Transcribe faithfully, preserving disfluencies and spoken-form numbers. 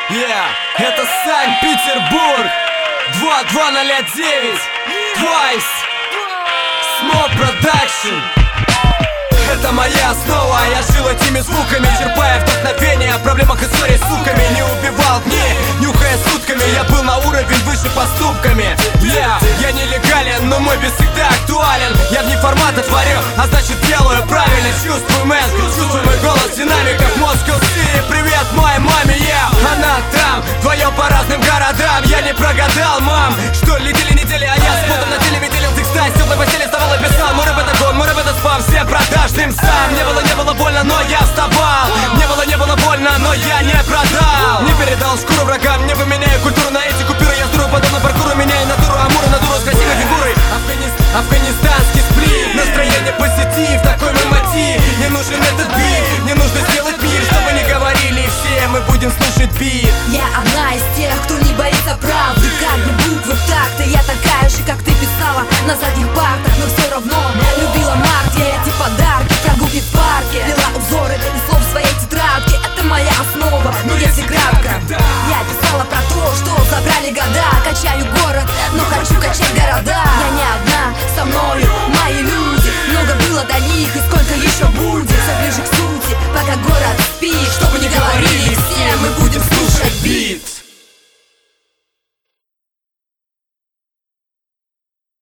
Yeah, это Санкт-Петербург два ноль девять Twice Small Production. Это моя основа, я жил этими звуками, черпая вдохновение о проблемах истории с суками. Не убивал дни, нюхая сутками, я был на уровень выше поступками. Yeah, я нелегален, но мой бит всегда актуален. Я вне формата творю, а значит делаю правильно. Чувствую, мэн, чувствую мой голос в динамиках. Москва Сити, привет моей маме, yeah. Она там, вдвоем по разным городам. Я не прогадал, мам, что летели недели, а я с потом на теле делил текста. С теплой постели вставал и писал. Мой рэп это гон, мой рэп это спам, все продажным сам. Не было, не было больно, но я вставал. Не было, не было больно, но я не продал. Не передал шкуру врагам, не поменяю культуру на эти купюры. Я сдуру подобно паркуру, меняю натуру амура на дуру с красивой фигурой. Афганис... Афганистанский сплит, настроение позитив, такой мой мотив. Не нужен этот бит, не нужно сделать мир, чтобы не говорили все, мы будем слушать бит. Я одна из тех, кто не боится правды. Как бы буквы в такты, я такая же, как ты писала на задних партах. Но